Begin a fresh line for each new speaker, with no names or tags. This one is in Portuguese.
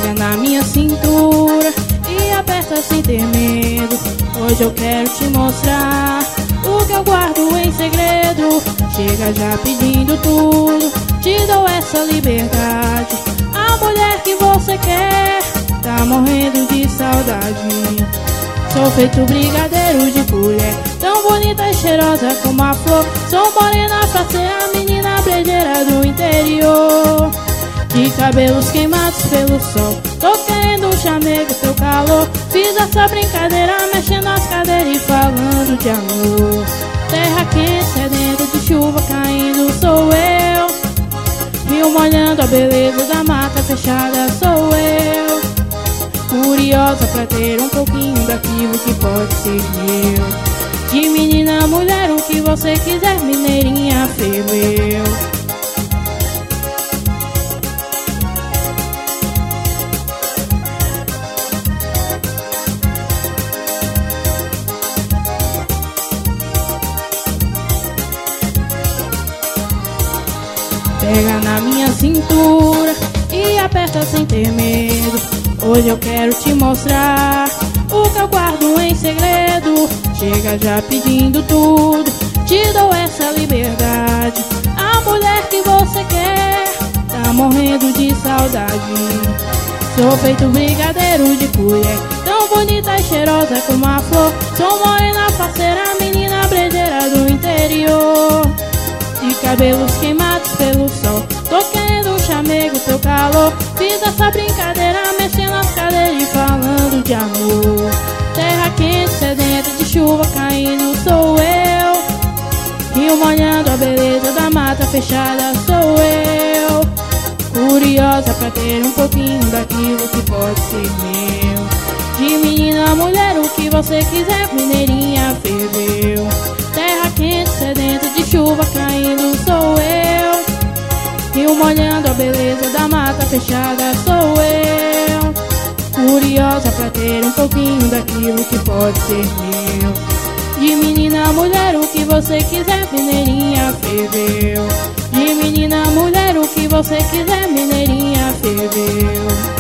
Pega na minha cintura e aperta sem ter medo. Hoje eu quero te mostrar o que eu guardo em segredo. Chega já pedindo tudo, te dou essa liberdade. A mulher que você quer tá morrendo de saudade. Sou feito brigadeiro de colher, tão bonita e cheirosa como a flor. Sou morena pra ser a menina brejeira do interior, de cabelos queimados pelo sol. Tô querendo um chamego, teu calor. Fiz essa brincadeira mexendo as cadeiras e falando de amor. Terra quente, sedenta de chuva caindo, sou eu. Rio molhando a beleza da mata fechada, sou eu. Curiosa pra ter um pouquinho daquilo que pode ser meu. De menina a mulher, o que você quiser, mineirinha ferveu. Pega na minha cintura e aperta sem ter medo. Hoje eu quero te mostrar o que eu guardo em segredo. Chega já pedindo tudo, te dou essa liberdade. A mulher que você quer tá morrendo de saudade. Sou feito brigadeiro de colher, tão bonita e cheirosa como a flor. Sou morena parceira, menina brejeira do interior, de cabelos queimados pelo sol. Tô querendo um chamego, teu calor. Fiz essa brincadeira mexendo as cadeiras e falando de amor. Terra quente, sedenta de chuva caindo, sou eu. Rio molhando a beleza da mata fechada, sou eu. Curiosa pra ter um pouquinho daquilo que pode ser meu. De menina a mulher, o que você quiser, mineirinha ferveu. Terra quente, sedenta de chuva caindo, sou eu. Rio molhando a beleza da mata fechada, sou eu. Curiosa pra ter um pouquinho daquilo que pode ser meu. De menina a mulher, o que você quiser, mineirinha ferveu. De menina a mulher, o que você quiser, mineirinha ferveu.